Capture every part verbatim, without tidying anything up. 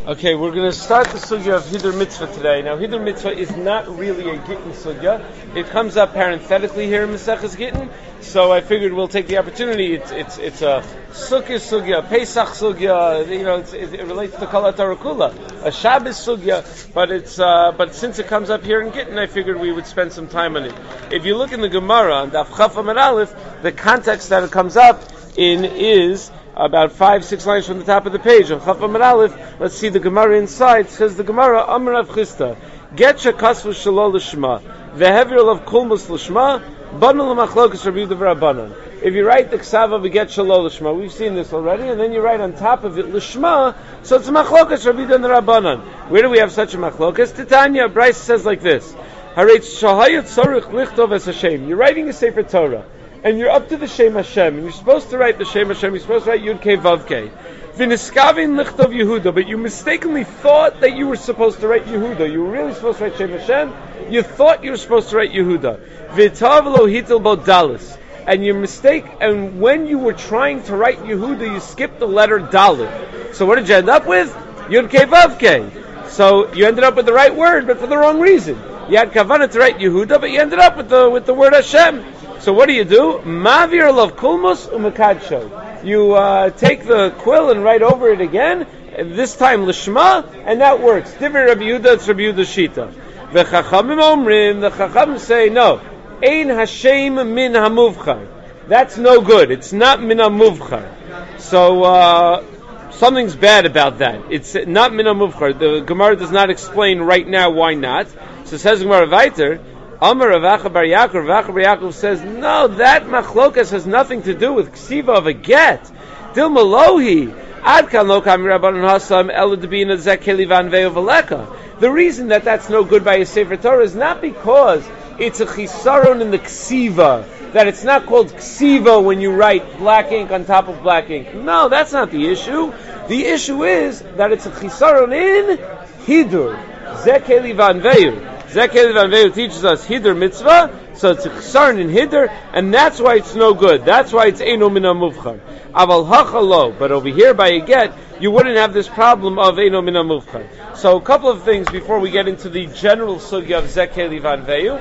Okay, we're going to start the sugya of Hidur Mitzvah today. Now, Hidur Mitzvah is not really a Gittin sugya. It comes up parenthetically here in Maseches Gittin, so I figured we'll take the opportunity. It's it's it's a Sukkah sugya, a Pesach sugya. You know, it's, it, it relates to Kol HaTorah Kula, a Shabbos sugya. But it's uh, but since it comes up here in Gittin, I figured we would spend some time on it. If you look in the Gemara on Daf Chaf Amud Aleph, the context that it comes up in is about five, six lines from the top of the page. On Chaf Amud Aleph, let's see the Gemara inside. Says the Gemara, Amar Rav Chisda, Getcha kasvu shelo l'shma, vehevir of kulmus l'shma, banu l'machlokas Rabbi Yehuda v'Rabbanan. If you write the ksava, we get shelo l'shma. We've seen this already, and then you write on top of it l'shma, so it's a machlokas Rabbi Yehuda and the Rabbanan. Where do we have such a machlokas? Titania, Bryce says like this: Harei shahayot tzorich lichtov es Hashem. You're writing a Sefer Torah, and you're up to the Shem Hashem, and you're supposed to write the Shem Hashem, you're supposed to write Yud Kei Vav Kei. V'niskavin lichtov Yehuda, but you mistakenly thought that you were supposed to write Yehuda. You were really supposed to write Shem Hashem, you thought you were supposed to write Yehuda. V'tav lo hitel bo dalis. And your mistake, and when you were trying to write Yehuda, you skipped the letter Dalit. So what did you end up with? Yud Kei Vav Kei. So you ended up with the right word, but for the wrong reason. You had kavanah to write Yehuda, but you ended up with the with the word Hashem. So what do you do? Mavir lov kulmus umakadsho. You uh, take the quill and write over it again, this time lishma, and that works. Divrei Rabbi Yehuda, it's Rabbi Yehuda Shita. V'chachamim omrim, the chachamim say, no, ein Hashem min hamuvchar. That's no good. It's not min hamuvchar. So uh, something's bad about that. It's not min hamuvchar. The Gemara does not explain right now why not. So says Gemara Vayter, Amar Rav Acha bar Yaakov, Rav Acha bar Yaakov says, no, that machlokas has nothing to do with ksiva of a get. Dil malohi, ad kan lo kam rabbanon hasam elu debina zeh keli vanveu v'leka. The reason that that's no good by a Sefer Torah is not because it's a chisaron in the ksiva, that it's not called ksiva when you write black ink on top of black ink. No, that's not the issue. The issue is that it's a chisaron in hidur, zeh keli vanveu. Zekeli Vanveu teaches us Hidur Mitzvah, so it's a chsarn in Hidur, and that's why it's no good. That's why it's Eino Mina Muvchar. Aval Hachalo, but over here by a get, you wouldn't have this problem of Eino Mina Muvchar. So a couple of things before we get into the general sugya of Zekeli Vanveu.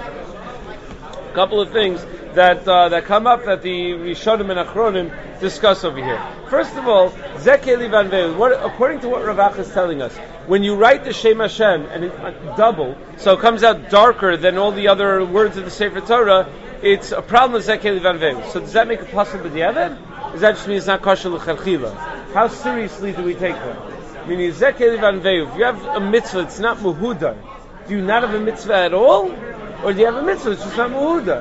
A couple of things that uh, that come up that the Rishonim and Achronim discuss over here. First of all, Zekeli Vanveu, what according to what Rav Acha is telling us, when you write the Shem Hashem and it uh, double, so it comes out darker than all the other words of the Sefer Torah, it's a problem with Zekeli Vanveu. So does that make it possible b'diavad? Does that just mean it's not kosher l'chalchila? How seriously do we take that? Meaning Zekeli Vanveu, if you have a mitzvah, it's not muhudar. Do you not have a mitzvah at all? Or do you have a mitzvah, it's just not muhudar?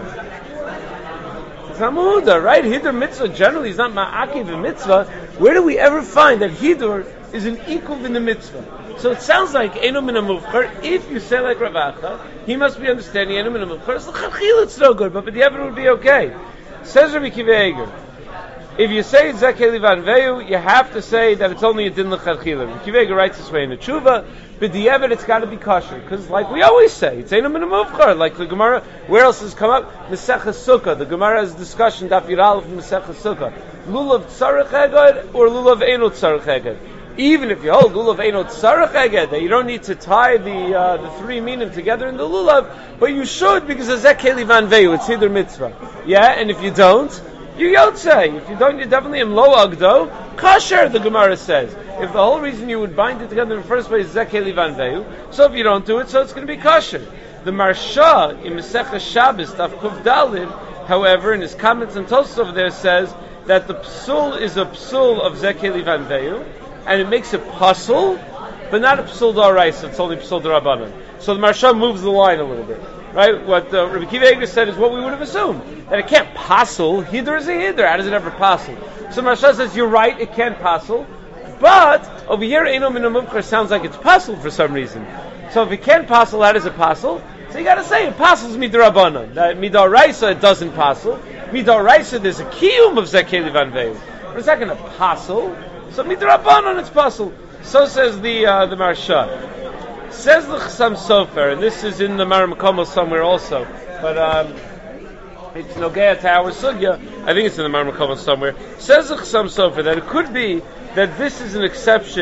It's not muhudar, right? Hidur mitzvah generally is not ma'akiv a mitzvah. Where do we ever find that Hidur is an equal in the mitzvah? So it sounds like Eino Mina Muvchar. If you say like Rav Acha, he must be understanding Eino Mina Muvchar. So l'chadchila it's no good, but b'diavad it would be okay. Says Rabbi Kiva Eger, if you say it's Zekeli Vanveu, you have to say that it's only a din l'chadchila. Rabbi Kiva Eger writes this way in the Tshuva, b'diavad it's got to be kosher, because like we always say, it's Eino Mina Muvchar. Like the Gemara, where else has come up? Maseches Sukkah. The Gemara has a discussion, Daf Yud Aleph from Maseches Sukkah. Lulav tzarech eged or lulav eino tzarech eged. Even if you hold lulav eino tzarech eged, that you don't need to tie the uh, the three minim together in the lulav, but you should because of zeh keli vanveu, it's Hidur Mitzvah. Yeah, and if you don't, you yotzei. If you don't, you definitely am lo agdo. Kasher, the Gemara says. If the whole reason you would bind it together in the first place is zeh keli vanveu, so if you don't do it, so it's going to be kasher. The Marsha in Maseches Shabbos, Daf Kuf Dalid, however, in his comments and Tosfos over there says that the psul is a psul of Zekeli Vanveu, and it makes it pasul, but not a psul d'oraisa, it's only psul d'Rabbanan. So the Marsha moves the line a little bit. Right? What uh, Rabbi Kiva Eger said is what we would have assumed, that it can't pasul, Hidur is a Hidur, how does it ever pasul? So Marsha says, you're right, it can't pasul, but over here, Eino Mina Muvchar sounds like it's pasul for some reason. So if it can't pasul, how does it pasul? So you got to say it passes midrabanan. That midaraisa it doesn't passel. Midaraisa there's a kiyum of zekeli vanveu, but it's not going to passel. So midrabanan it's passel. So says the uh, the Marsha. Says the Chassam Sofer, and this is in the Maramakomo somewhere also, but um, it's Nogea to our sugya. I think it's in the Maramakomo somewhere. Says the Chassam Sofer that it could be that this is an exception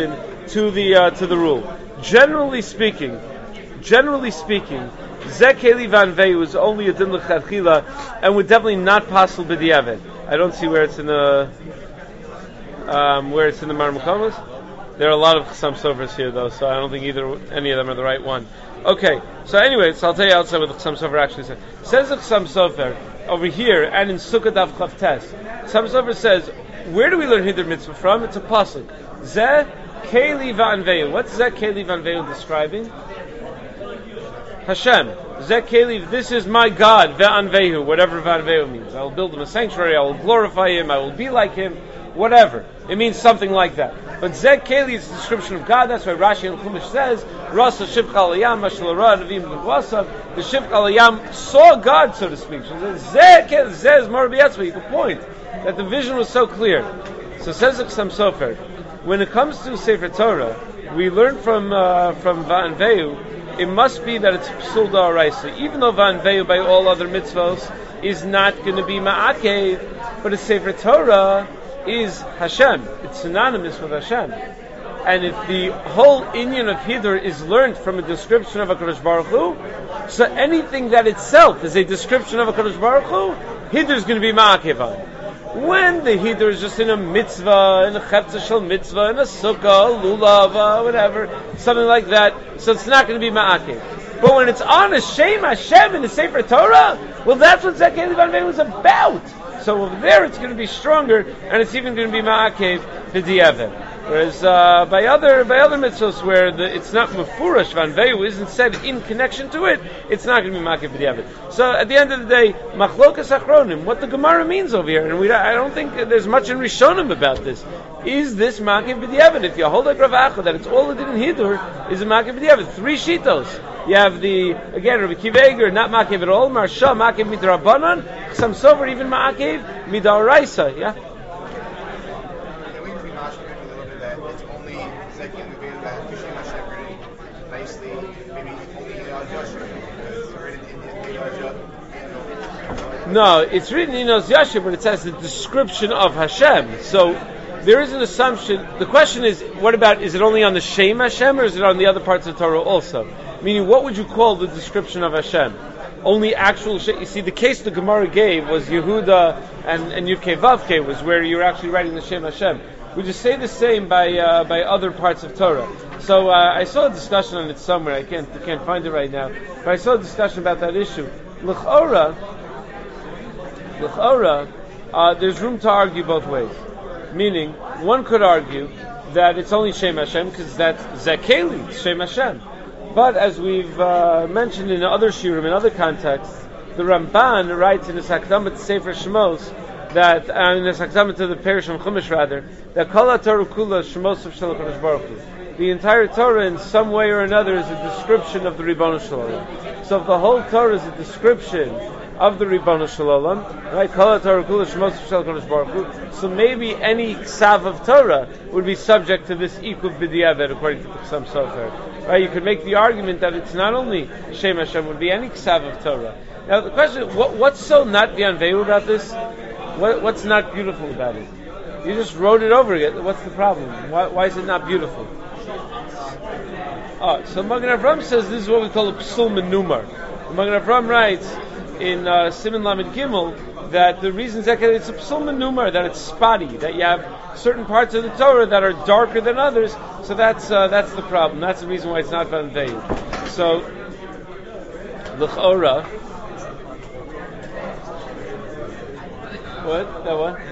to the uh, to the rule. Generally speaking, generally speaking, Zekeli Van Veu is only a din l'chadchila and would definitely not possible b'diavad. I don't see where it's in the um, where it's in the Marmukamas. There are a lot of Chassam Sofers here though, so I don't think either any of them are the right one. Okay, so anyway, so I'll tell you outside what the Chassam Sofer actually says. Says the Chassam Sofer over here and in Sukkah Daf Chav Tes. Chassam Sofer says, where do we learn Hidur Mitzvah from? It's a pasuk. Zeh Keli Van Veu. What's Zeh Keli Van Veu describing? Hashem. Zeh Keli, this is my God, Ve'an Vehu, whatever Van Veu means. I will build him a sanctuary, I will glorify him, I will be like him, whatever. It means something like that. But Zeh Keli is the description of God. That's why Rashi and Chumash says, Rasa Shivcha Alayam, Mashal Ra, Navim Gvasav. The Shivcha Alayam saw God, so to speak. So Zeh Keli, Zeh is more B'yatzvah. You can point that the vision was so clear. So says the Chassam Sofer, when it comes to Sefer Torah, we learn from uh, from Van Veu, it must be that it's Psul D'Oraisa. Even though Van Veu, by all other mitzvos, is not going to be Ma'akev, but a Sefer Torah is Hashem. It's synonymous with Hashem. And if the whole inyan of Hidur is learned from a description of HaKadosh Baruch Hu, so anything that itself is a description of HaKadosh Baruch Hu, Hidur is going to be Ma'akev on. When the Hidur is just in a mitzvah, in a Cheptzah Shel mitzvah, in a sukkah, lulav, uh, whatever, something like that, so it's not going to be Ma'akev. But when it's on a Shem Hashem in the Sefer Torah, well, that's what Zeh Keli Van Veu is about. So over there it's going to be stronger, and it's even going to be Ma'akev B'diavad. Whereas uh, by other by other mitzvahs where the, it's not Mefurash Van Veu isn't said in connection to it, it's not going to be Ma'akev B'diavad. So at the end of the day, Machlokas Achronim, what the Gemara means over here, and we I don't think there's much in Rishonim about this. Is this Ma'akev B'diavad? If you hold like Rav Acha that it's all it did in Hidur is a Ma'akev B'diavad. Three shitos. You have the, again, Rabbi Akiva Eiger, not Ma'akev at all, Marsha, Ma'akev Midrabanan, Chassam Sofer, even Ma'akev Midoraisa, yeah? Can we be mashing a little bit that it's only Zeki and Vivir that Hashem Hashem written nicely, maybe only in Al Yashar, it's written in Al Yashar? No, it's written in Al Yashar, but it says the description of Hashem. So, there is an assumption, the question is, what about, is it only on the Shem Hashem, or is it on the other parts of Torah also? Meaning, what would you call the description of Hashem? Only actual Shem. You see, the case the Gemara gave was Yehuda and, and Yud-Kei Vav-Kei was where you're actually writing the Shem Hashem. Would you say the same by uh, by other parts of Torah? So uh, I saw a discussion on it somewhere. I can't I can't find it right now. But I saw a discussion about that issue. L'chora, L'chora, uh, there's room to argue both ways. Meaning, one could argue that it's only Shem Hashem because that's Zeh Keli, Shem Hashem. But as we've uh, mentioned in other shiurim, in other contexts, the Ramban writes in his Hakdama to Sefer Shemos that, uh, in his Hakdama to the Perishim Chumash rather, that Kol HaTorah Kula Shemos of Shel HaKadosh Baruch Hu. The entire Torah, in some way or another, is a description of the Ribono Shel Olam. So if the whole Torah is a description of the Ribono Shel Olam, right? Kol HaTorah Kula Shemos of Shel HaKadosh Baruch Hu. So maybe any ksav of Torah would be subject to this ikuv b'diavad, according to the Chassam Sofer. Right, you could make the argument that it's not only Shem Hashem, would be any ksav of Torah. Now the question is, what, what's so not Van Veu about this? What, what's not beautiful about it? You just wrote it over again. What's the problem? Why, why is it not beautiful? Oh, so Magen Avram says this is what we call a psul menumar. Magen Avram writes in uh, Siman Lamed Gimel that the reason Zekah it's a psul menumar, that it's spotty, that you have certain parts of the Torah that are darker than others, so that's uh, that's the problem. That's the reason why it's not Van Veu. So, l'chora, what? That one?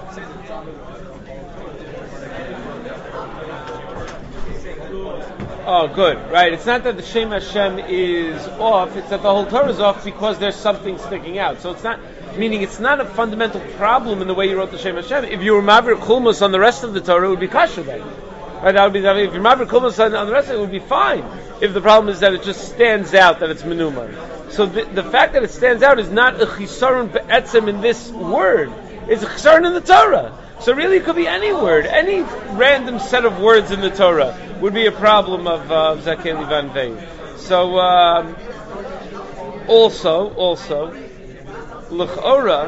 Oh, good. Right. It's not that the Shem Hashem is off, it's that the whole Torah is off because there's something sticking out. So it's not, meaning it's not a fundamental problem in the way you wrote the Shem Hashem. If you were Mavir Kulmus on the rest of the Torah, it would be kasher then. Right? That would be, if you're Mavir Kulmus on, on the rest of it, it would be fine. If the problem is that it just stands out, that it's menumar. So the, the fact that it stands out is not a chisaron be'etzem in this word. It's a chisaron in the Torah. So really, it could be any word, any random set of words in the Torah would be a problem of uh, Zeh Keli Van Veu. So um, also, also, l'chora,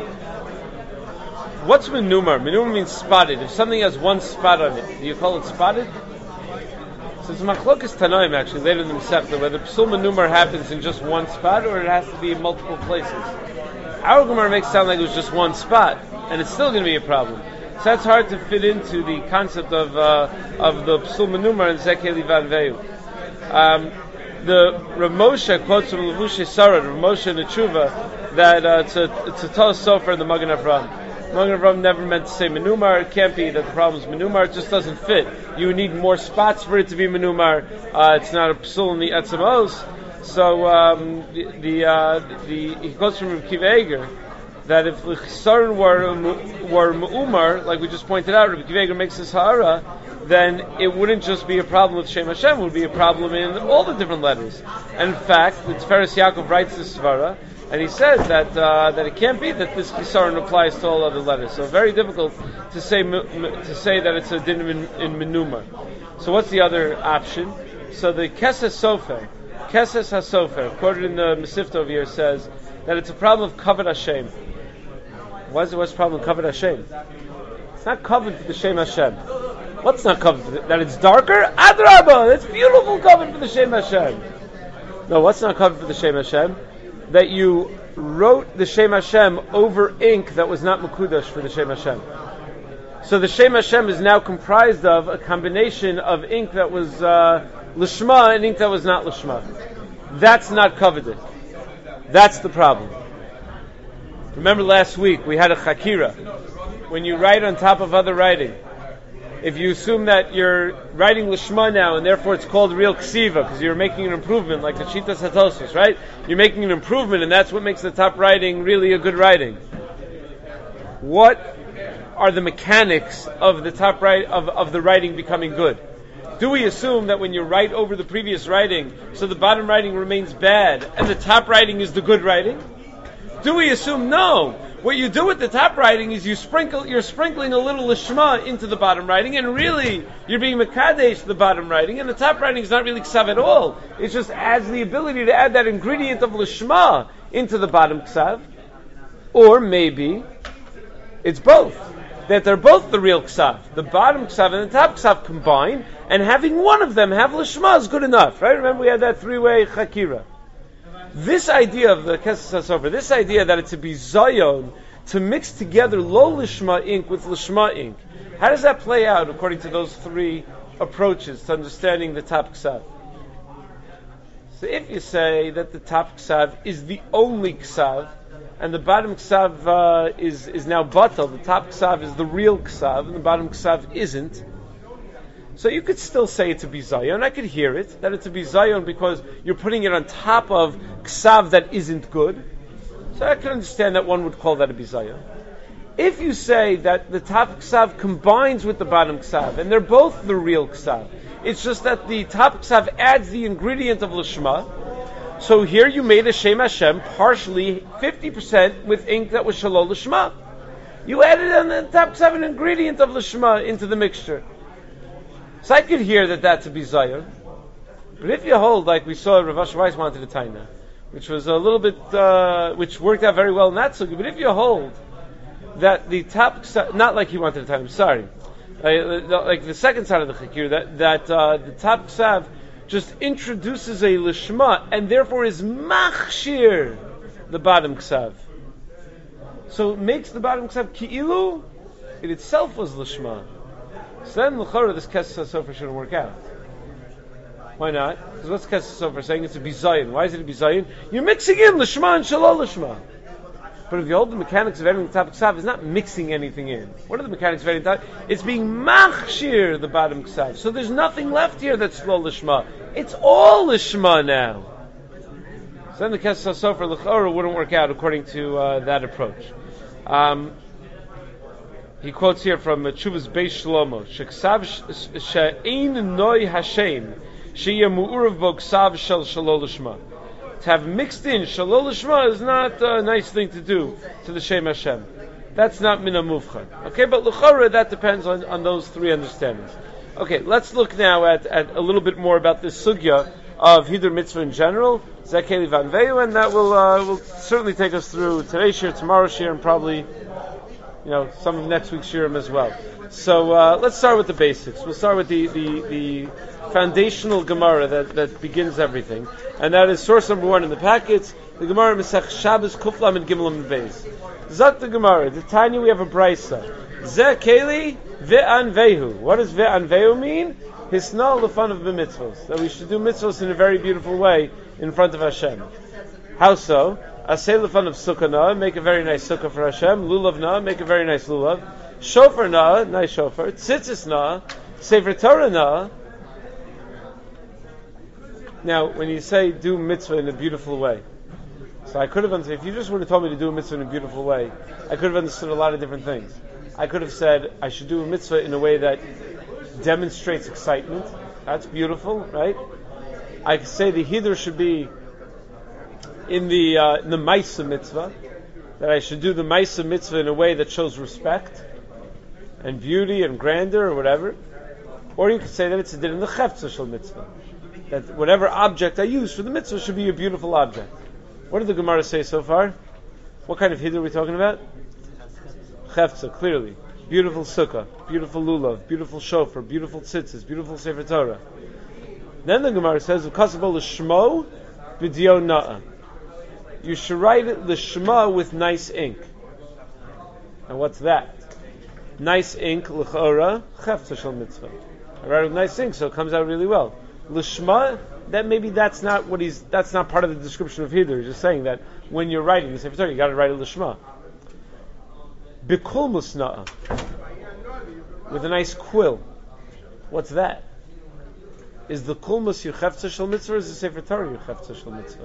what's menumar? Menumar means spotted. If something has one spot on it, do you call it spotted? So it's Machlokas Tanoim actually later in the Masechta whether Psul Menumar happens in just one spot or it has to be in multiple places. Our Gemara makes it sound like it was just one spot, and it's still going to be a problem. So that's hard to fit into the concept of uh, of the Psul Menumar and Zekei Livan Veyu. Um, the Rav Moshe quotes from Levushe Sarah, Rav Moshe in the Tshuva, that uh, it's a it's a Tos Sofer in the Magen Avraham. Magen Avraham never meant to say Menumar. It can't be that the problem is Menumar. It just doesn't fit. You need more spots for it to be Menumar. Uh, it's not a Psul in the Etzem Oz. So um, the the, uh, the he quotes from Rav Kiva Eger that if L'chisaron were were Me'umar, like we just pointed out, Rav Kiva Eger makes this ha'ara, then it wouldn't just be a problem with Shem Hashem, it would be a problem in all the different letters. And in fact, the Tiferes Yaakov writes this svara, and he says that uh, that it can't be that this Chisaron applies to all other letters. So very difficult to say to say that it's a din in, in Menumar. So what's the other option? So the Keses Sofer, Keses HaSofer, quoted in the Mesivta over here, says that it's a problem of Kavod Hashem. What's the, what's the problem of Kavod Hashem? It's not covered for the Shem Hashem. What's not covered for the, that it's darker? Adrabah! It's beautiful covered for the Shem Hashem. No, what's not covered for the Shem Hashem? That you wrote the Shem Hashem over ink that was not Mekudash for the Shem Hashem. So the Shem Hashem is now comprised of a combination of ink that was uh, Lishma and ink that was not Lishma. That's not coveted. That's the problem. Remember last week we had a Chakira. When you write on top of other writing, if you assume that you're writing Lishma now and therefore it's called real Ksiva because you're making an improvement like the Shitas HaTosfos, right? You're making an improvement and that's what makes the top writing really a good writing. What are the mechanics of the top right of, of the writing becoming good? Do we assume that when you write over the previous writing, so the bottom writing remains bad and the top writing is the good writing? Do we assume no? What you do with the top writing is you sprinkle, you're sprinkling a little lishma into the bottom writing, and really you're being mekadesh the bottom writing, and the top writing is not really ksav at all. It just adds the ability to add that ingredient of lishma into the bottom ksav. Or maybe it's both. That they're both the real ksav. The bottom ksav and the top ksav combine, and having one of them have lishma is good enough, right? Remember we had that three-way chakira. This idea of the Keses HaSofer, this idea that it's a bizayon to mix together low lishma ink with lishma ink, how does that play out according to those three approaches to understanding the top ksav? So if you say that the top ksav is the only ksav, and the bottom ksav uh, is is now batal, the top ksav is the real ksav, and the bottom ksav isn't, so you could still say it's a bizayon. I could hear it, that it's a bizayon because you're putting it on top of ksav that isn't good. So I can understand that one would call that a bizayon. If you say that the top ksav combines with the bottom ksav, and they're both the real ksav, it's just that the top ksav adds the ingredient of lishma, so here you made a Shem Hashem partially fifty percent with ink that was shalol lishma. You added on the top ksav an ingredient of lishma into the mixture. So I could hear that that's a bizayon. But if you hold, like we saw Rav Asher Weiss wanted to taina, which was a little bit, uh, which worked out very well in that sugi, but if you hold that the top, not like he wanted to taina, I'm sorry, uh, like the second side of the chakir, that, that uh, the top ksav just introduces a lishma, and therefore is machshir the bottom ksav. So it makes the bottom ksav ki'ilu, it itself was lishma. So then, l'chora, this Keses HaSofer shouldn't work out. Why not? Because what's Keses HaSofer saying? It's a bizayon. Why is it a bizayon? You're mixing in l'shma and shalol l'shma. But if you hold the mechanics of adding the top ksav, it's not mixing anything in. What are the mechanics of adding the top? It's being machshir the bottom ksav. So there's nothing left here that's shalol l'shma. It's all l'shma now. So then the Keses HaSofer l'chora wouldn't work out according to uh, that approach. Um, He quotes here from Tshuvas Beis Shlomo, "Sheksav she'ein noi Hashem, she'yeh mu'urav bo ksav shel shalol lishma." To have mixed in shalol lishma is not a nice thing to do to the Shem Hashem. That's not min hamuvchan. Okay, but l'chora that depends on, on those three understandings. Okay, let's look now at, at a little bit more about this sugya of Hidur Mitzvah in general, Zekei Livan Veyu, and that will uh, will certainly take us through today's shir, tomorrow's shir, and probably, you know, some of next week's shirim as well. So uh, let's start with the basics. We'll start with the, the, the foundational Gemara that, that begins everything, and that is source number one in the packets. The Gemara Masech Shabbos Kuflam and Gimel and Beis. Zot the Gemara. The Tanya we have a brisa. Ze Keli Ve'an Vehu. What does Ve'an Vehu mean? Hisna lefan of b'mitzvos. That we should do mitzvos in a very beautiful way in front of Hashem. How so? Asay lefan of sukkah na, make a very nice sukkah for Hashem. Lulav na, make a very nice lulav. Shofar na, nice shofar. Tzitzis na, Sefer Torah na. Now, when you say do mitzvah in a beautiful way, so I could have understood, if you just would have told me to do a mitzvah in a beautiful way, I could have understood a lot of different things. I could have said I should do a mitzvah in a way that demonstrates excitement. That's beautiful, right? I could say the hidur should be in the uh, in the Maisa mitzvah, that I should do the Maisa mitzvah in a way that shows respect and beauty and grandeur or whatever. Or you could say that it's a din in the Chefza shel mitzvah, that whatever object I use for the mitzvah should be a beautiful object. What did the Gemara say so far? What kind of hidur are we talking about? Chefza, clearly. Beautiful sukkah, beautiful lulav, beautiful shofar, beautiful tzitzis, beautiful sefer Torah. Then the Gemara says, "Ukasabol l'shmo b'diyo na'a." You should write it l'shma with nice ink. And what's that? Nice ink, l'chora, chefza shel mitzvah. I write it with nice ink, so it comes out really well. L'shma, that maybe that's not what he's. That's not part of the description of hidur. He's just saying that when you're writing the sefer Torah, you got to write it l'shma. Bikul musna'a, with a nice quill. What's that? Is the kulmus your chefza shel mitzvah, or is the sefer Torah your chefza shel mitzvah?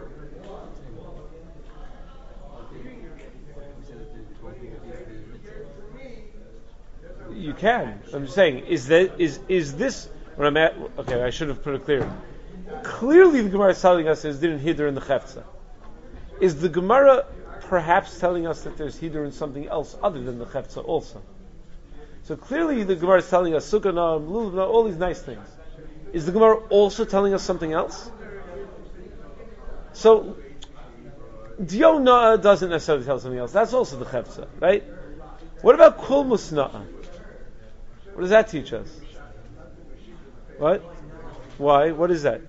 You can. I'm just saying, is that is is this what I'm at? Okay, I should have put it clear. Clearly, the Gemara is telling us there's didn't hidur in the chefza. Is the Gemara perhaps telling us that there's hidur in something else other than the chefza also? So clearly the Gemara is telling us sukkah na, lulav na, all these nice things. Is the Gemara also telling us something else? So diyo na doesn't necessarily tell us something else. That's also the chefza, right? What about kul musna'a? What does that teach us? What? Why? What is that?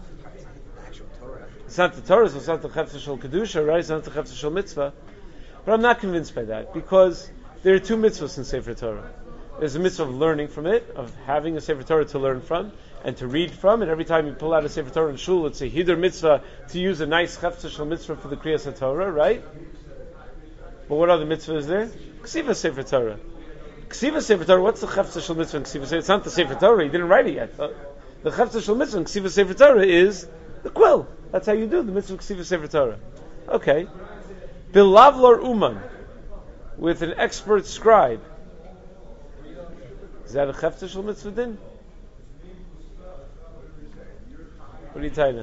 It's not the Torah, so it's not the Chefza Shel Kedusha, right? It's not the Chefza Shel Mitzvah. But I'm not convinced by that, because there are two mitzvahs in Sefer Torah. There's a mitzvah of learning from it, of having a Sefer Torah to learn from, and to read from, and every time you pull out a Sefer Torah in Shul, it's a hidur mitzvah to use a nice Chefza Shel Mitzvah for the Kriyas HaTorah, right? But what other mitzvah is there? Ksiva Sefer Torah. Ksiva Sefer Torah, what's the Chefza Shel Mitzvah in Ksiva Sefer? It's not the Sefer Torah, you didn't write it yet. The Chefza Shel Mitzvah in Ksiva Sefer Torah is the quill. That's how you do the mitzvah Ksiva Sefer Torah. Okay. Bilavlar Uman, with an expert scribe. Is that a Chefza Shel Mitzvah din? What are you telling me?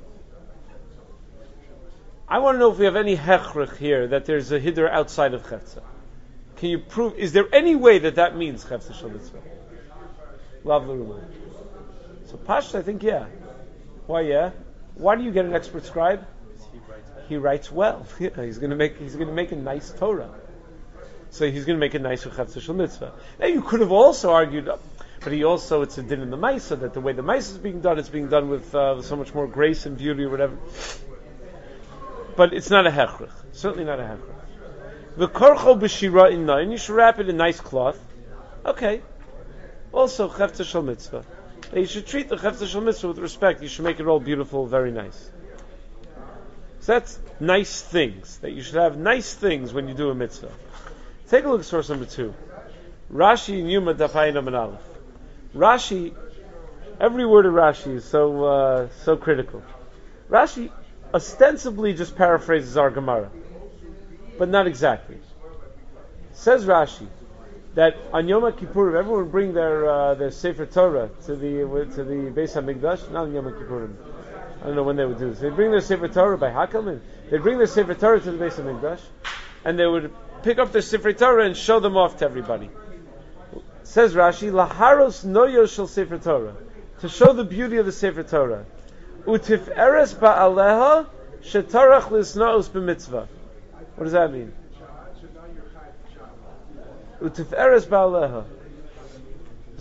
I want to know if we have any hechrich here that there's a hidur outside of Chefza. Can you prove, is there any way that that means Chefza Shel Mitzvah? Lavlar Uman. So Pashta, I think, yeah. Why, yeah? Why do you get an expert scribe? He writes well. He writes well. Yeah, he's going to make he's going to make a nice Torah. So he's going to make a nice Chefza Shel Mitzvah. Now you could have also argued, but he also it's a din in the Maisa that the way the Maisa is being done, it's being done with, uh, with so much more grace and beauty or whatever. But it's not a hechrich. Certainly not a hechrich. The korcho b'shira in nine. You should wrap it in nice cloth. Okay. Also Chefza Shel Mitzvah. You should treat the Chefza Shel Mitzvah with respect. You should make it all beautiful, very nice. So that's nice things. That you should have nice things when you do a mitzvah. Take a look at source number two. Rashi in Yuma Dafayin Amid Aleph. Rashi, every word of Rashi is so uh, so critical. Rashi ostensibly just paraphrases our Gemara, but not exactly. Says Rashi that on Yom Kippurim, everyone would bring their uh, their Sefer Torah to the to the Beis Hamikdash. Not on Yom Kippurim. I don't know when they would do this. They'd bring their Sefer Torah by Hakamim. They'd bring their Sefer Torah to the Beis Hamikdash, and they would pick up their Sefer Torah and show them off to everybody. Says Rashi, Laharos noyo shel Sefer Torah, to show the beauty of the Sefer Torah. Utif eres ba'aleha shetarach lisnaos b'mitzvah. What does that mean? Utif eres ba'aleha.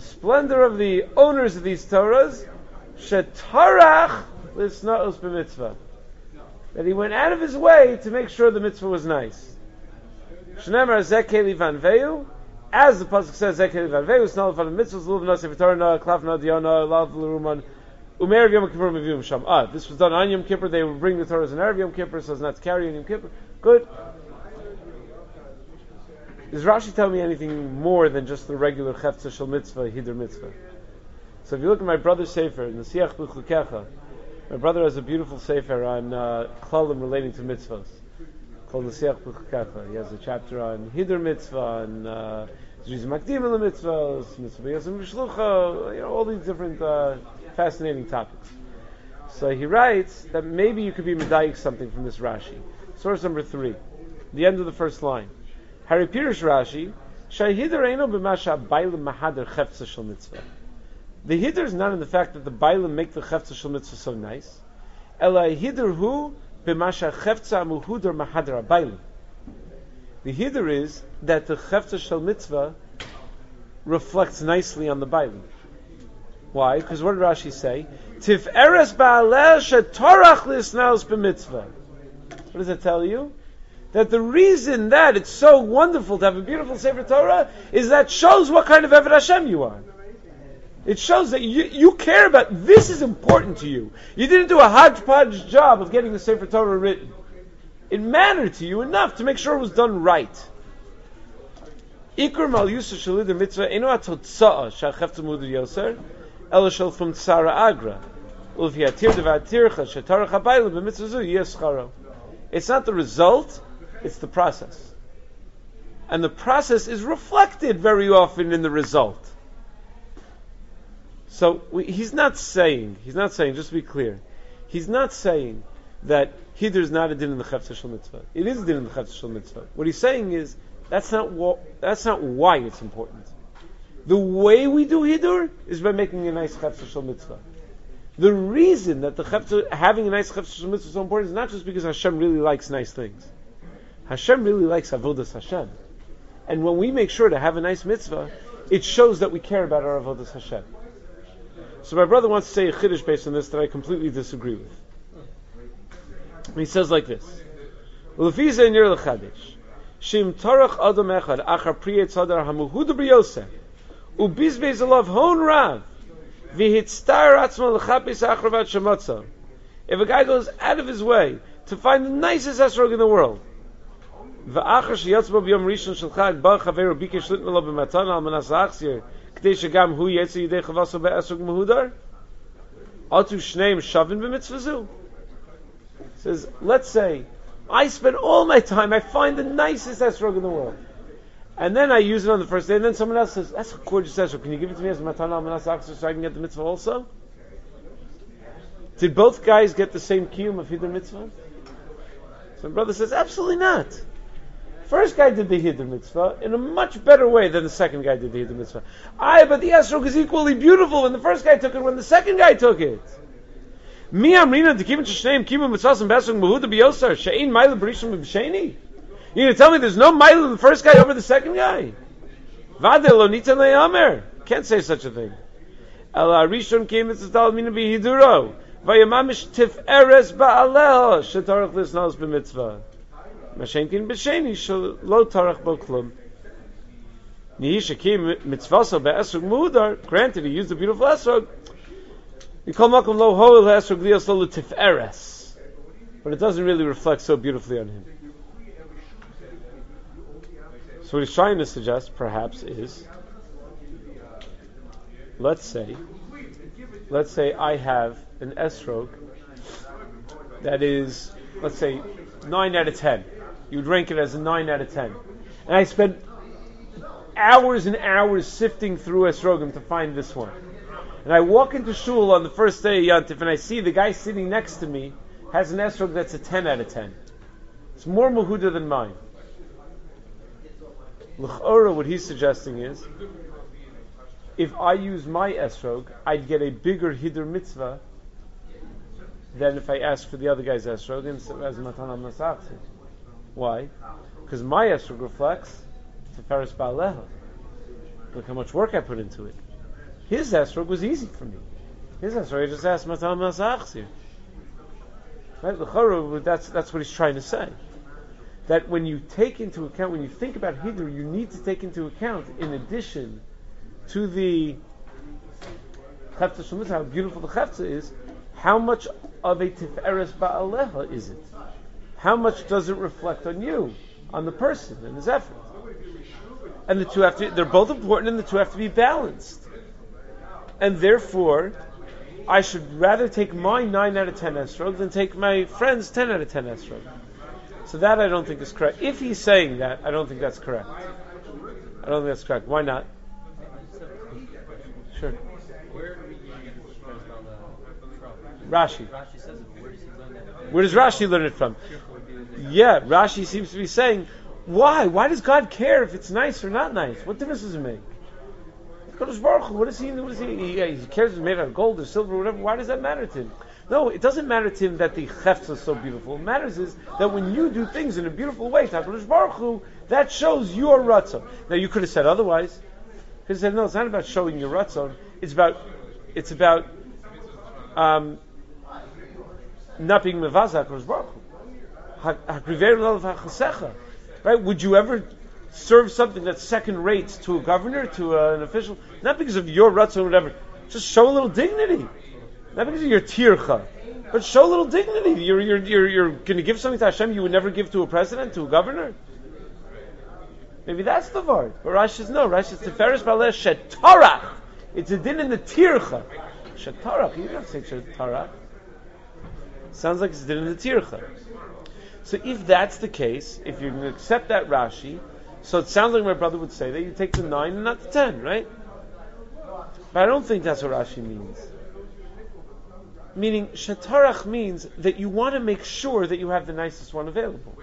splendor of the owners of these Torahs, shetarach lisnaos b'mitzvah. That he went out of his way to make sure the mitzvah was nice. Shneimar zekeli vanveu, as the pasuk says, zekeli vanveu, snal van mitzvahs, luv nasi v'torna, klaf nadiyana, lav l'ruman, umer yom kippur meviyum sham. Ah, this was done on Yom Kippur. They would bring the Torahs in Erev Yom Kippur, so as not to carry on Yom Kippur. Good. Does Rashi tell me anything more than just the regular chefza shel mitzvah, hidur mitzvah? So if you look at my brother's sefer, in the Siach B'chukecha, my brother has a beautiful sefer on uh, klalim relating to mitzvahs, called the Siach B'chukecha. He has a chapter on hidur mitzvah, on uh, Zriz Makdim el mitzvahs, mitzvah b'yosem b'shlucha, you know, all these different uh, fascinating topics. So he writes that maybe you could be medayik something from this Rashi. Source number three, the end of the first line. Hari Pirush Rashi, Shahidar eino b'masha bailim mahader chefza shel mitzvah. The hiddur is not in the fact that the bailim make the chefza shel mitzvah so nice. Ela hiddur hu b'masha chefza muhuder mahader bailim. The hiddur is that the chefza shel mitzvah reflects nicely on the bailim. Why? Because what did Rashi say? Tif eres ba'aleh shetorach lisnaos b'mitzvah. What does that tell you? That the reason that it's so wonderful to have a beautiful Sefer Torah is that shows what kind of Eved Hashem you are. It shows that you, you care about, this is important to you. You didn't do a hodgepodge job of getting the Sefer Torah written. It mattered to you enough to make sure it was done right. Ikr mal yusuf shalidir mitzvah eno atotza'a shachefta mudir yoser ela shal from tsara agra ulfi atir devatircha shetarach habayla b'mitzvah zu yescharo. It's not the result, it's the process. And the process is reflected very often in the result. So we, he's not saying, he's not saying, just to be clear, he's not saying that Hiddur is not a din in the Chefza Shel Mitzvah. It is a din in the Chefza Shel Mitzvah. What he's saying is, that's not what, that's not why it's important. The way we do Hiddur is by making a nice Chefza Shel Mitzvah. The reason that the chefza, having a nice chefza shel mitzvah is so important is not just because Hashem really likes nice things. Hashem really likes avodas Hashem. And when we make sure to have a nice mitzvah, it shows that we care about our avodas Hashem. So my brother wants to say a chiddush based on this that I completely disagree with. And he says like this: L'fi zeh nir l'chadish, shim torach adam echad achar priyet tzadar hamuhuda b'yoseh ubizbez alav hon rav. If a guy goes out of his way to find the nicest esrog in the world, says, let's say I spend all my time, I find the nicest esrog in the world, and then I use it on the first day, and then someone else says, that's a gorgeous esrog, can you give it to me as a matana al manas achzir so I can get the mitzvah also? Did both guys get the same kiyum of Hiddur mitzvah? So my brother says, absolutely not. First guy did the Hiddur mitzvah in a much better way than the second guy did the Hiddur mitzvah. Aye, but the esrog is equally beautiful when the first guy took it when the second guy took it. Mi amrina dekim shneim kiyum mitzvahs and besrog mehuda biyosar she'ein ma'ila b'rishon b'sheni. You're going to tell me there's no mile in the first guy over the second guy? Vade lo nitan le'amer. Can't say such a thing. El harishon came mitzvah tal mina b'hiduro. Vayamamish tif eres ba'aleho. Shetarach lisnaos b'mitzvah. Mashenkin b'sheni shelo tarach bo klum. Nihisha came mitzvaso be'esrog muhudar. Granted, he used a beautiful esrog. We call makom lo hoel esrog lios lo tif eres. But it doesn't really reflect so beautifully on him. So what he's trying to suggest, perhaps, is, let's say, let's say I have an esrog that is, let's say, nine out of ten. You'd rank it as a nine out of ten. And I spent hours and hours sifting through esrogim to find this one. And I walk into shul on the first day of Yantif, and I see the guy sitting next to me has an esrog that's a ten out of ten. It's more mahuda than mine. L'chora, what he's suggesting is, if I use my esrog, I'd get a bigger hiddur mitzvah than if I ask for the other guy's esrog as matan al manas achzir. Why? Because my esrog reflects Tiferes Ba'aleha. Look how much work I put into it. His esrog was easy for me. His esrog, I just asked Matal Masachzir. Right? L'chorah, that's that's what he's trying to say. That when you take into account, when you think about Hidur, you need to take into account, in addition to the Chefta Shel Mitzvah, how beautiful the Chefta is, how much of a Tiferes Ba'aleha is it? How much does it reflect on you, on the person, and his effort? And the two have to, they're both important, and the two have to be balanced. And therefore, I should rather take my nine out of ten esrog than take my friend's ten out of ten esrog. So that I don't think is correct. If he's saying that, I don't think that's correct. I don't think that's correct. Why not? Sure. Rashi. Rashi says it. Where does he learn that? Where does Rashi learn it from? Yeah, Rashi seems to be saying, why? Why does God care if it's nice or not nice? What difference does it make? Kodesh Baruch Hu, what does he? What does he? He, he cares if it's made out of gold or silver or whatever. Why does that matter to him? No, it doesn't matter to him that the chefs are so beautiful. What matters is that when you do things in a beautiful way, Kodesh Baruch Hu, that shows your ratzon. Now you could have said otherwise. You could have said, no, it's not about showing your ratzon. It's about, it's about um, not being mevazah Kodesh Baruch Hu. Right? Would you ever serve something that's second rate to a governor, to uh, an official? Not because of your ratzon or whatever. Just show a little dignity. Not because of your tircha, but show a little dignity. You're you're you're, you're going to give something to Hashem you would never give to a president, to a governor. Maybe that's the word. But Rashi says no. Rashi says Tiferes Ba'aleh Shetarach. It's a din in the tircha. Shetarach. You don't say Shetarach. Sounds like it's a din in the tircha. So if that's the case, if you accept that Rashi, so it sounds like my brother would say that you take the nine and not the ten, right? But I don't think that's what Rashi means. Meaning, Shetarach means that you want to make sure that you have the nicest one available.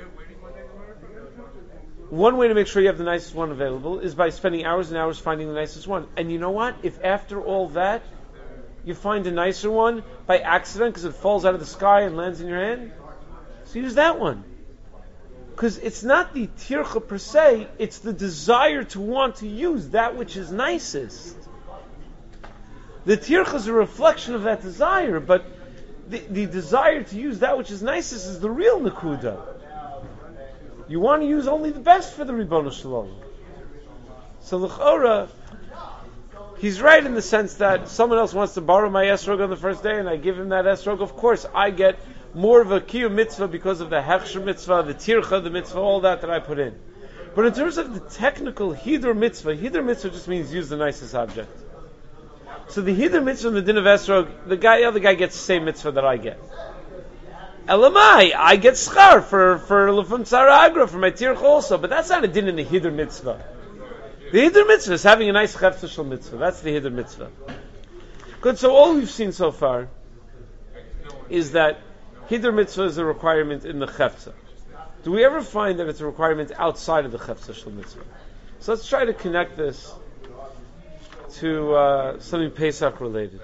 One way to make sure you have the nicest one available is by spending hours and hours finding the nicest one. And you know what? If after all that, you find a nicer one by accident because it falls out of the sky and lands in your hand, so use that one. Because it's not the tircha per se, it's the desire to want to use that which is nicest. The tircha is a reflection of that desire, but the, the desire to use that which is nicest is the real nakuda. You want to use only the best for the Ribono Shalom. So l'chora, he's right in the sense that someone else wants to borrow my esrog on the first day and I give him that esrog. Of course, I get more of a kiyum mitzvah because of the hechsher mitzvah, the tircha, the mitzvah, all that that I put in. But in terms of the technical hidur mitzvah, hidur mitzvah just means use the nicest object. So the hidur mitzvah in the din of esrog, the guy, the other guy gets the same mitzvah that I get. Elamai, I get schar for for lefum tzara agra for my tircha also, but that's not a din in the hidur mitzvah. The hidur mitzvah is having a nice chefta shel mitzvah. That's the hidur mitzvah. Good. So all we've seen so far is that hidur mitzvah is a requirement in the chefta. Do we ever find that it's a requirement outside of the chefta shel mitzvah? So let's try to connect this to uh, something Pesach related.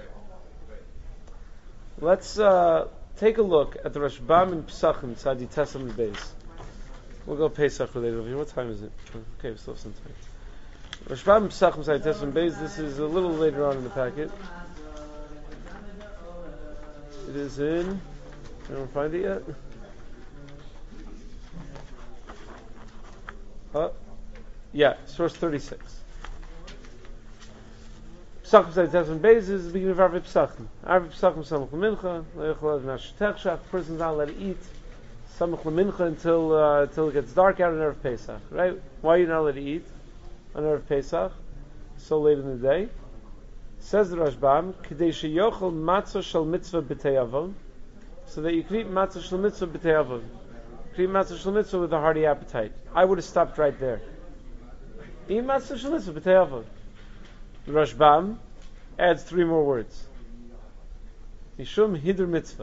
Let's uh, take a look at the Rashbam and Pesachim Tzadi Tesam and Beis. We'll go Pesach related over here. What time is it? Okay, we still have some time. Rashbam and Pesachim Tzadi Tesam and Beis. This is a little later on in the packet. It is in. Anyone find it yet? Uh, yeah, source thirty-six. Pesachim Tzadi Tesam and Beis is the beginning of Arvei Pesachim. Arvei Pesachim Samach L'Mincha. Le'echol Nash Techshach. Person's not allowed to eat Samach L'Mincha until uh, until it gets dark out on Erev Pesach. Right? Why are you not allowed to eat on Erev Pesach so late in the day? Says the Rashbam, K'dei sheyochel matzah shel mitzvah b'tei avon, so that you can eat matzah shel mitzvah b'tei avon. You can eat matzah shel mitzvah with a hearty appetite. I would have stopped right there. Eat matzah shel mitzvah b'tei avon. The Rashbam adds three more words. Mishum hidur mitzvah.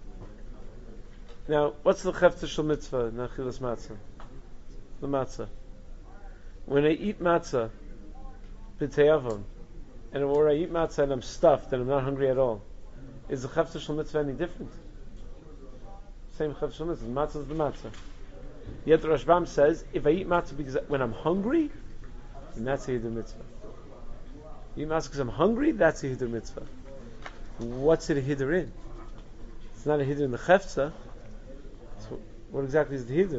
Now, what's the chefta shel mitzvah? Nachilas matzah. The matzah. When I eat matzah b'tei avon, and or I eat matzah and I'm stuffed and I'm not hungry at all, is the chefta shel mitzvah any different? Same chefta shel mitzvah. Matzah is the matzah. Yet the Rashbam says, if I eat matzah because when I'm hungry, then that's a hidur mitzvah. You ask because I'm hungry, that's a hidur mitzvah. What's it a hidur in? It's not a hidur in the chefza. So what exactly is the hidur?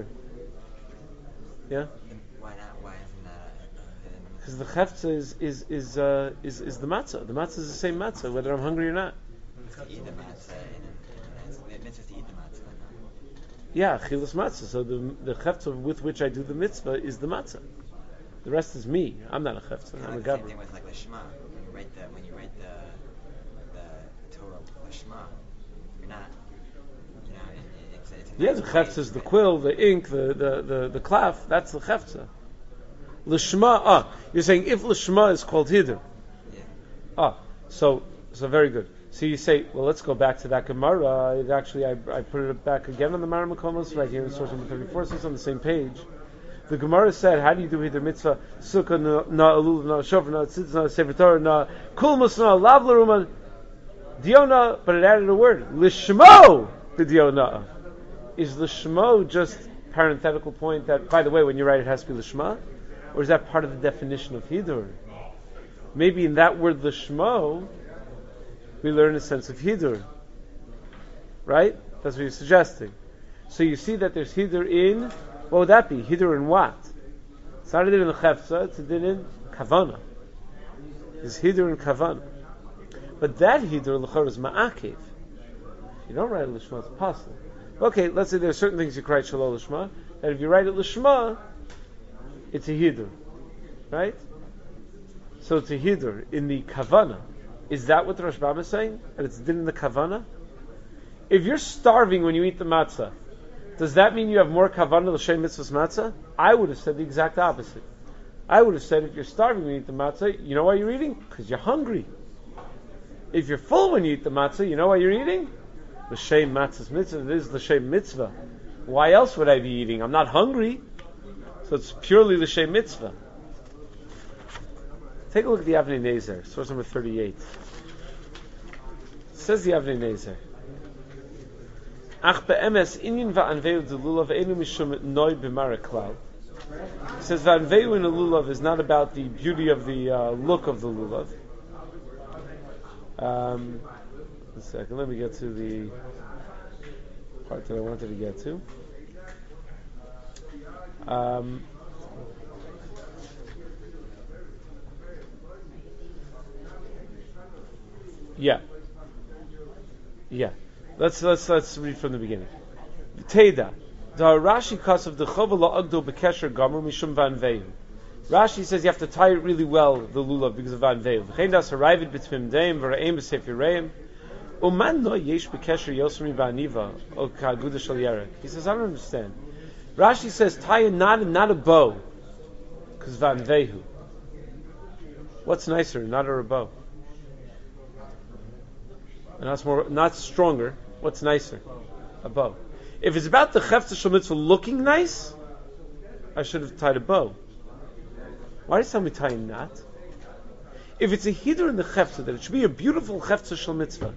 Yeah? Why not? Why isn't that a Because the chefza is is is, uh, is is the matzah. The matzah is the same matzah, whether I'm hungry or not. to eat the matzah? And the mitzvah is to eat the matzah. Yeah, chilas matzah. So the the chefza with which I do the mitzvah is the matzah. The rest is me. I'm not a chefza. Kind I'm of a like the same gabber. thing with like the Shema. When you write the when you write the the Torah, the Shema, you're not. You know, it, it's it's. A Yeah, nice the way chefza is to the write. quill, the ink, the the the, the klaf. That's the chefza. L'shma. Ah, you're saying if l'shma is called hidur. Yeah. Ah, so so very good. So you say, well, let's go back to that Gemara. It actually, I, I put it back again on the Mara Makomos, right here in source number thirty-four, so it's on the same page. The Gemara said, how do you do hidur mitzvah? Sukkah na alulav na shofar na tzitz na sefer Torah na kulmus na lav laruman diona, but it added a word, lishmo b'diona. Is lishmo just parenthetical point that, by the way, when you write it has to be lishma? Or is that part of the definition of hidur? Maybe in that word lishmo, we learn a sense of hidur. Right? That's what you're suggesting. So you see that there's hidur in, what would that be? Hidur in what? It's not a din in chefza, it's a din in kavana. It's hidur in kavana. But that hidur l'chor is ma'akev. You don't write it l'shma, it's possible. Okay, let's say there are certain things you can write shalol l'shma, and if you write it l'shma, it's a hidur. Right? So it's a hidur in the kavana. Is that what the Rashbam is saying? That it's din in the kavana? If you're starving when you eat the matzah, does that mean you have more kavanah l'shem mitzvahs matzah? I would have said the exact opposite. I would have said if you're starving when you eat the matzah, you know why you're eating? Because you're hungry. If you're full when you eat the matzah, you know why you're eating? L'shem matzahs mitzvah. It is l'shem mitzvah. Why else would I be eating? I'm not hungry. So it's purely l'shem mitzvah. Take a look at the Avnei Nezer, source number thirty-eight. It says the Avnei Nezer. Ach be'emes inyan va'anveu de lulav einu mishum noi b'mara klal. It says va'anveu in a lulav is not about the beauty of the uh, look of the lulav. Um, a second, let me get to the part that I wanted to get to. Um, yeah. Yeah. Let's let's let's read from the beginning. Teda, the Rashi cuts of the Chovala Agdo Bekesher Gomer Mishum Van Veyu. Rashi says you have to tie it really well, the lulav, because of Van Veyu. V'chein das arrived between Deim v'Reim b'Sefer Reim. Uman no yesh Bekesher Yosmi Ba'aniva o Ka'aguda Shal Yerek. He says I don't understand. Rashi says tie a knot and not a bow, because Van Veyu. What's nicer, not or a bow? And that's more, not stronger. What's nicer? A bow. If it's about the chefza shel mitzvah looking nice, I should have tied a bow. Why does somebody tie a knot? If it's a hidur in the chefza that it should be a beautiful chefza shel mitzvah,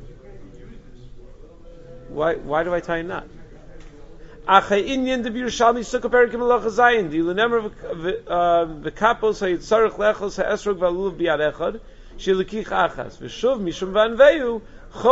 why why do I tie a knot? Achai inyan de Yerushalmi sukkah perikim alacha zayin di lenemer v'kapos hayitzarich lechos ha'esrog v'alulav biyad echad shelikich achas v'shuv mishum vanveyu.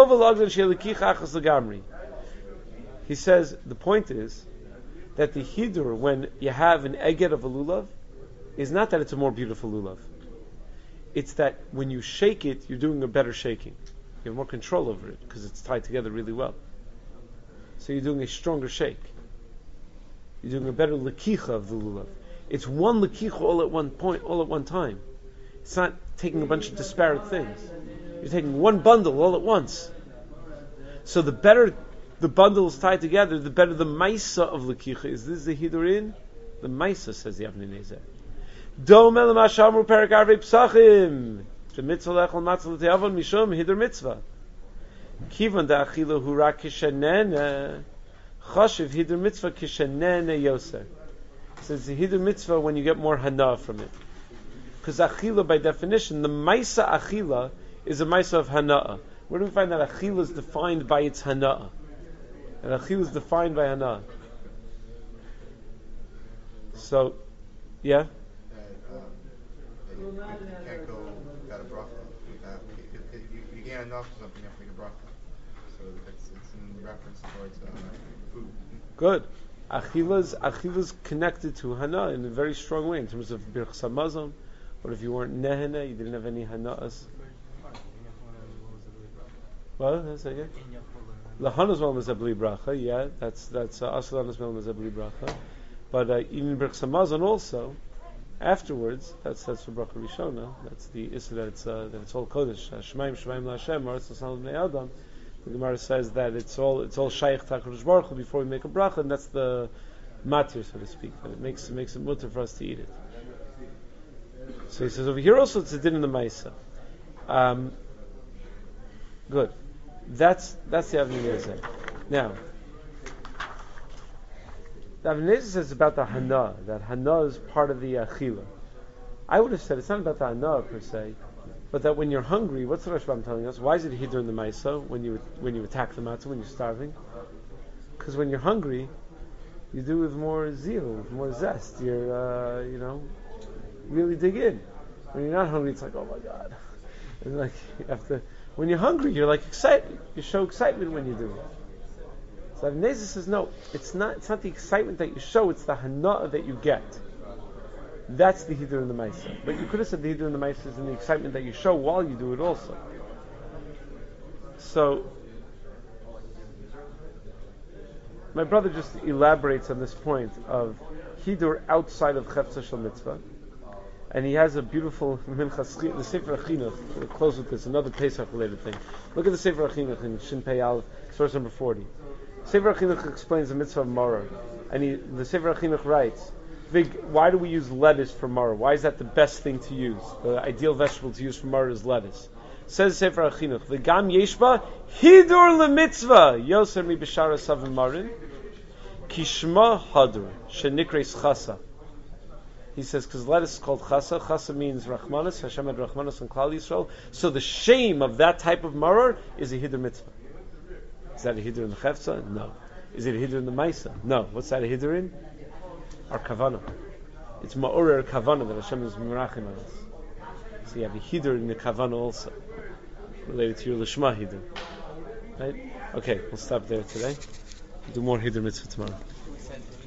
He says the point is that the hidur, when you have an eged of a lulav, is not that it's a more beautiful lulav. It's that when you shake it, you're doing a better shaking. You have more control over it because it's tied together really well. So you're doing a stronger shake. You're doing a better lekicha of the lulav. It's one lekicha all at one point, all at one time. It's not taking a bunch of disparate things. You're taking one bundle all at once. So the better the bundle is tied together, the better the maisa of lekicha is. This is the hidurin. The maisa, says the Avnei Nezer. Dom el mashamru perak arvei psachim. The mitzvah lechol matzah l'te'avon mishum hidur mitzvah. Kivan da'achila hura kishanena. Chashiv hidur mitzvah kishanena yoser. Says the hidur mitzvah when you get more hana from it. Because achila, by definition, the maisa achila is a maisa of hana'ah. Where do we find that achila is defined by its hana'ah? And achila is defined by hana'ah. So, yeah? That, um, that you, you can't go without a bracha. can't enough something after the bracha. So it's, it's in reference towards uh, food. Good. Achila's achila's connected to hana in a very strong way in terms of birchas hamazon. But if you weren't nehena, you didn't have any hana'as. Well, that's again. Lahana's well mezebli bracha. Yeah, that's that's asalana's well mezebli bracha. But uh, even birchas hamazon also afterwards. That's that's for bracha rishona. That's the issue that it's uh, that it's all kodesh. Shemaim Shemaim LaHashem Maratz L'Sanal Bnei Adam. The Gemara says that it's all it's all shaykh Takadosh Baruch Hu before we make a bracha, and that's the matir, so to speak. That it makes it makes it mutter for us to eat it. So he says over here also it's a din in the Maisa. Um, good. That's that's the Avnei Nezer. Now, the Avnei Nezer says about the hana, that hana is part of the achila. I would have said it's not about the hana per se, but that when you're hungry, what's the Rashbam telling us? Why is it hiddur in the Maisa when you when you attack the matzah, when you're starving? Because when you're hungry, you do with more zeal, with more zest. You're, uh, you know, really dig in. When you're not hungry, it's like, oh my God. And like you have to. When you're hungry, you're like excited. You show excitement when you do it. So Avnei Nezer says, no, it's not. It's not the excitement that you show. It's the hana'ah that you get. That's the hiddur in the Maisa. But you could have said the hiddur in the Maisa is in the excitement that you show while you do it also. So, my brother just elaborates on this point of hiddur outside of Chefza Shel Mitzvah. And he has a beautiful Minchas, the Sefer Achinuch. We'll close with this, another Pesach related thing. Look at the Sefer Achinuch in Shin Pei Aleph, source number forty. Sefer Achinuch explains the mitzvah of maror. And he, the Sefer Achinuch writes, Vig, why do we use lettuce for maror? Why is that the best thing to use? The ideal vegetable to use for maror is lettuce. Says Sefer Achinuch, V'gam yeshba hidur lemitzvah yoser mi b'shara savim marin kishma hadur shenikres chasa. He says, because lettuce is called chasa. Chasa means rachmanis. Hashem had rachmanis on Klal Yisrael. So the shame of that type of maror is a hidur mitzvah. Is that a hidur in the chefza? No. Is it a hidur in the maisa? No. What's that a hidur in? Our kavanah. It's ma'orer kavanah that Hashem is merachim on us. So you have a hidur in the kavanah also, related to your lishma hidur. Right? Okay, we'll stop there today. We'll do more hidur mitzvah tomorrow.